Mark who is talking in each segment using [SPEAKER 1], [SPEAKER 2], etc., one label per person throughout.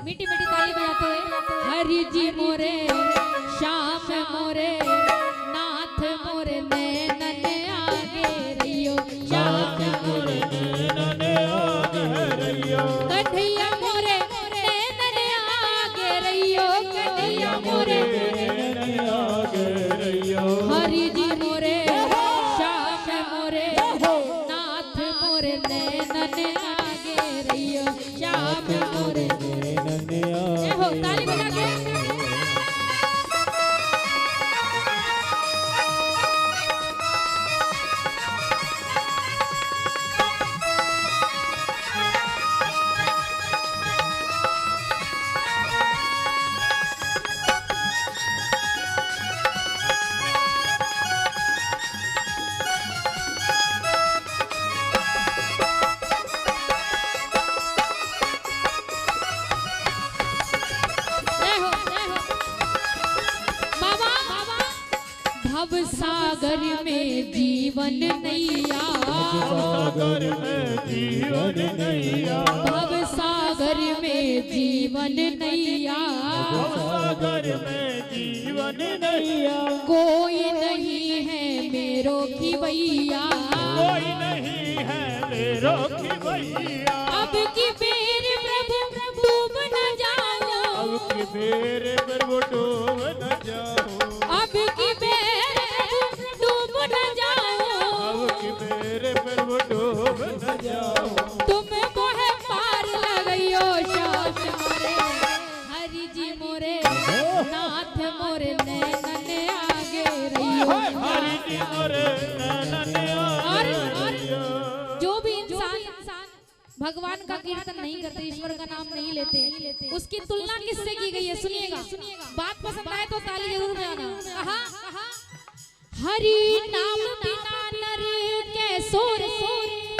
[SPEAKER 1] मीठी मीठी ताली बजाते हुए हरि जी मोरे श्याम मोरे नाथ मोरे नैनन आगे रहियो श्याम मोरे नैनन आगे रहियो कन्हैया मोरे नैनन आगे रहियो कन्हैया मोरे नैनन आगे रहियो हरि जी मोरे श्याम मोरे नाथ मोरे नैनन आगे रहियो श्याम मोरे नैनन आगे हो ताली बजा के भव सागर में जीवन नैया सागर में जीवन नैया भव सागर में जीवन नैया सागर में जीवन नैया कोई नहीं है मेरो की भैया कोई नहीं है मेरो की भैया अब की बेर प्रभु डूब न जाओ अब की बेर प्रभु डूब न जाओ अब की तुम मोहे पार लगइयो श्याम मोरे हरि जी मोरे नाथ मोरे नैनन आगे रहियो हरि जी मोरे नैनन आगे जो भी इंसान भगवान का कीर्तन नहीं करते ईश्वर का नाम नहीं लेते उसकी तुलना किससे की गई है सुनिएगा बात पसंद आए तो ताली जरूर बजाना कहा हरि नाम बिना नर कैसो रे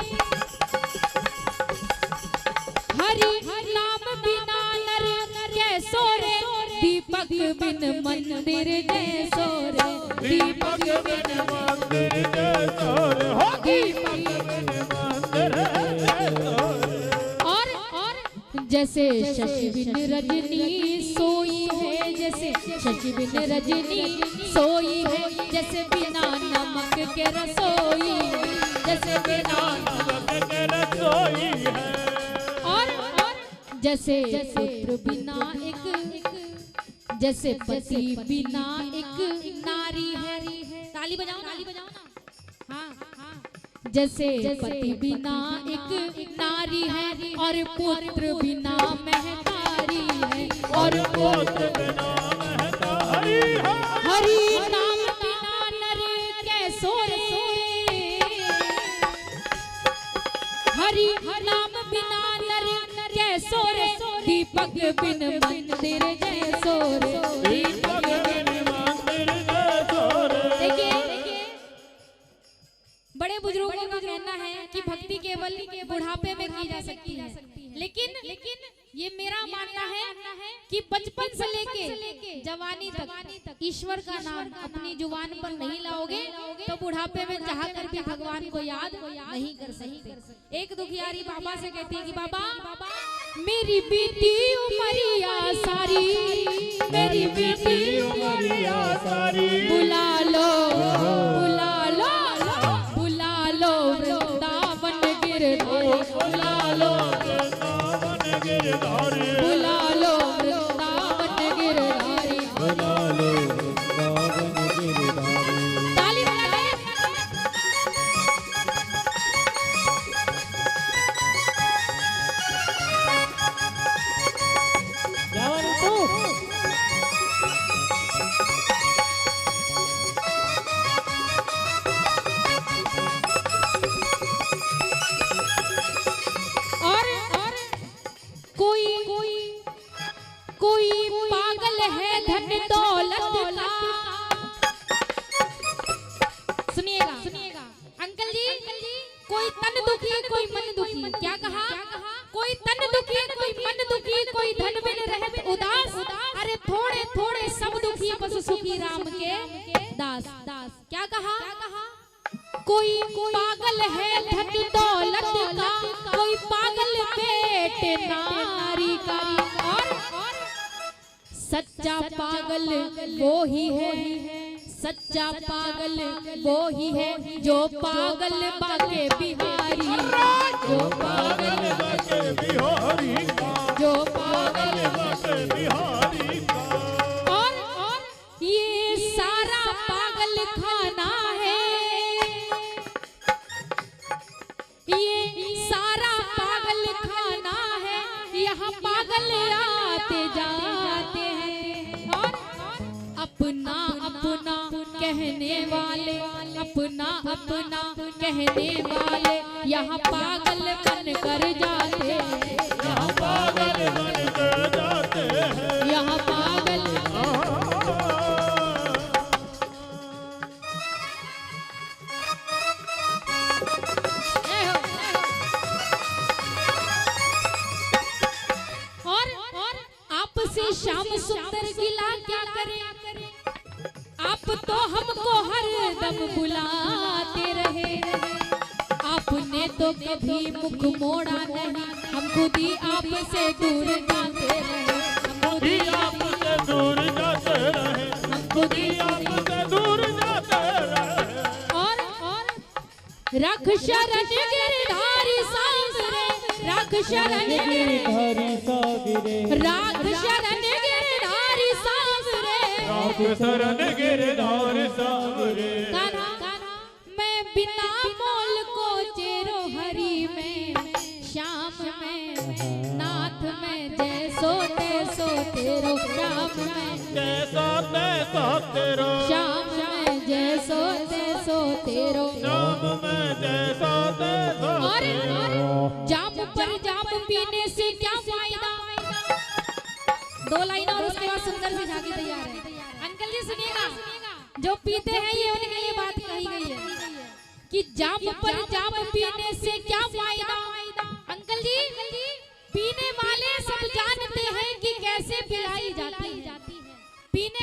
[SPEAKER 1] हरि नाम बिना नर कैसो रे दीपक बिन मंदिर जैसो रे दीपक बिन मंदिर जैसो रे हो दीपक बिन मंदिर जैसो और जैसे शशि बिन रजनी सोई है जैसे शशि बिन रजनी सोई है जैसे बिना नमक के रसोई जैसे बिना नमक के रसोई है और जैसे पुत्र बिना एक जैसे पति बिना एक नारी है ताली बजाओ ना हाँ जैसे पति बिना एक नारी है और पुत्र बिना महतारी है और पुत्र बिना महतारी है हरि नाम बिना नर कैसो रे हरि नाम बिना नर कैसो रे दीपक बिन मंदिर जैसो रे दीपक बिन मंदिर जैसो रे देखिए बड़े बुजुर्गों का कहना है कि भक्ति केवल बुढ़ापे में की जा सकती है लेकिन ये मेरा मानना है कि बचपन से लेके जवानी तक ईश्वर का नाम अपनी जुबान पर नहीं लाओगे तो बुढ़ापे में चाहकर भी भगवान को याद नहीं कर सकते। एक दुखियारी बाबा से कहती है कि बाबा मेरी बीती उमरिया सारी मेरी बीती उमरिया सारी बुला लो बुला लो बुला लो वृंदावन गिरधारी बुला लो वृंदावन गिरधारी बुला लो वृंदावन गिरधारी बुला लो वृंदावन गिरधारी ताली बजा कोई धन बिन रहत उदास अरे थोड़े थोड़े सब दुखी बस सुखी राम के दास क्या कहा कोई पागल है धन दौलत का कोई पागल पेट नारी का और सच्चा पागल वो ही है, सच्चा पागल वो ही है जो पागल बाके बिहारी, जो पागल बाके बिहारी, जो पागल बाके बिहारी। और ये सारा पागल खाना है, ये सारा पागल खाना है, यहाँ पागल आते जाते हैं। और अपना अपना कहने वाले, अपना अपना कहने वाले यहाँ पागल बन कर जाते हैं, यहाँ पागल बन कर जाते हैं, यहाँ पागल। और आपसे श्याम सुंदर गिला क्या करे, आप तो हमको हर दम बुलाते रहे, आपने तो कभी मुख मोड़ा नहीं, हम खुद ही आपसे दूर जाते रहे, हम खुद ही आपसे दूर जाते रहे, हम खुद ही आपसे दूर जाते रहे। और रख शरण गिरधारी सांवरे, रख शरण गिरधारी सांवरे, रख शरण गिरधारी सांवरे, रख शरण गिरधारी सांवरे। मैं बिना मोल को चेरो हरि में, श्याम में नाथ में, जैसो तैसो तेरो श्याम में, जैसो तैसो तेरो श्याम में, जैसो तैसो तेरो श्याम में, जैसो तैसो। और जाम पर जाम पीने से क्या फायदा, दो लाइन और उसके बाद सुंदर सी झांकी तैयार है। अंकल जी सुनिएगा, जो पीते हैं ये उनके लिए बात कही गई है कि जाम पर जाम पीने से क्या फायदा। अंकल जी पीने वाले सब जानते हैं कि कैसे पिलाई जाती है, पीने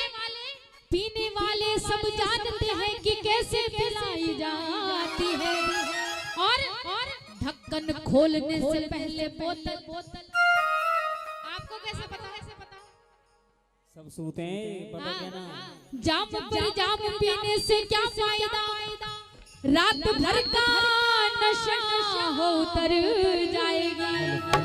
[SPEAKER 1] वाले सब जानते हैं कि कैसे पिलाई जाती है। और ढक्कन खोलने से पहले बोतल, आपको कैसे पता है?
[SPEAKER 2] सब सूते हैं, पता क्या ना।
[SPEAKER 1] जाम पर जाम पीने से क्या फायदा, रात भर का नशा हो उतर जाएगी,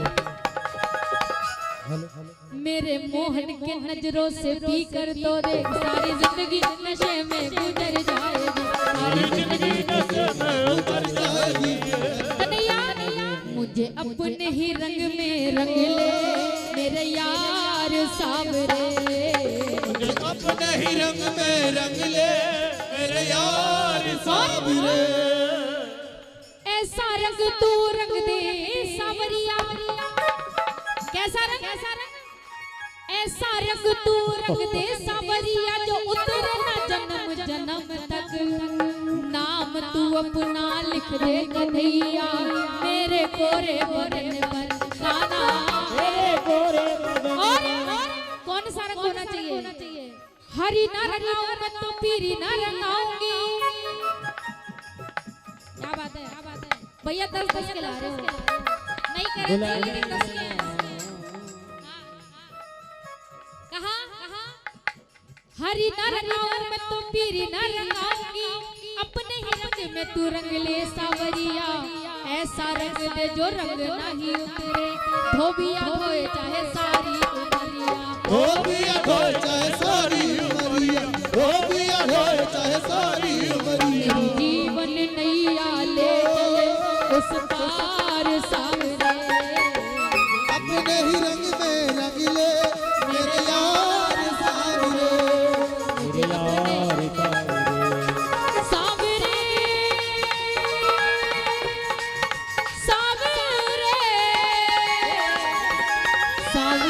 [SPEAKER 1] मेरे मोहन के नजरों से पी कर तो देख, सारी जिंदगी नशे में गुजर जाएगी, सारी जिंदगी नशे में गुजर जाएगी। कन्हैया मुझे अपने ही रंग में रंग ले मेरे यार सावरे,
[SPEAKER 3] मुझे अपने ही रंग में रंग ले मेरे यार सावरे।
[SPEAKER 1] ऐसा रंग तू रंग दे सावरिया, कैसा रंग, ऐसा रंग तू रंग दे सावरिया जो उतरे ना जन्म जन्म तक, नाम तू अपना लिख दे कन्हैया मेरे कोरे बदन पर गाना, मेरे कोरे बदन। और कौन सा रंग होना चाहिए, हरी ना रंगाऊं मैं तो पीरी ना रंगाऊंगी। क्या बात है भैया, 10-10 के ला रहे हो, नहीं करे लेकिन 10 के हैं। कहा हरी ना रंगाऊं मैं तो पीरी ना रंगाऊंगी, अपने ही रंग में तू रंग ले सावरिया, ऐसा रंग दे जो रंग नहीं उतरे, धोबिया धोए चाहे सारी उमरिया,
[SPEAKER 3] धोबिया धोए चाहे सारी उमरिया, धोबिया धोए चाहे सारी उमरिया।
[SPEAKER 1] मेरी जीवन नैया ले चले उस पार सावरे,
[SPEAKER 3] अपने ही रंग में रंग ले मेरे यार सावरे,
[SPEAKER 2] मेरे यार
[SPEAKER 1] सावरे, सावरे, सावरे,